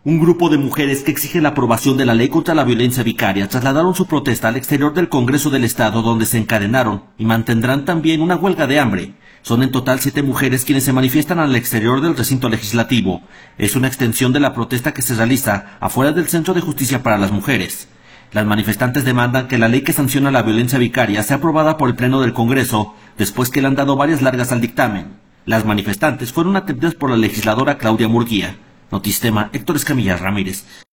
Un grupo de mujeres que exige la aprobación de la ley contra la violencia vicaria trasladaron su protesta al exterior del Congreso del Estado, donde se encadenaron y mantendrán también una huelga de hambre. Son en total 7 mujeres quienes se manifiestan al exterior del recinto legislativo. Es una extensión de la protesta que se realiza afuera del Centro de Justicia para las Mujeres. Las manifestantes demandan que la ley que sanciona la violencia vicaria sea aprobada por el Pleno del Congreso, después que le han dado varias largas al dictamen. Las manifestantes fueron atendidas por la legisladora Claudia Murguía. Notistema, Héctor Escamilla Ramírez.